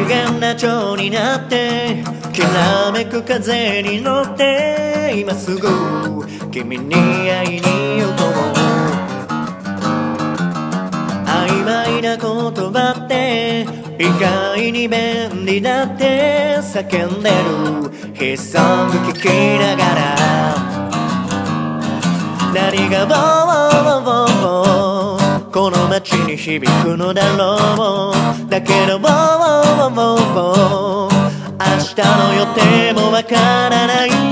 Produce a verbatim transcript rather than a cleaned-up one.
限な蝶になってきらめく風に乗って今すぐ君に会いに行こう。曖昧な言葉って意外に便利だって叫んでるヒットソング聴きながら何がボーボーボーこの街に響くのだろう。だけどボーボーボーボー明日の予定もわからない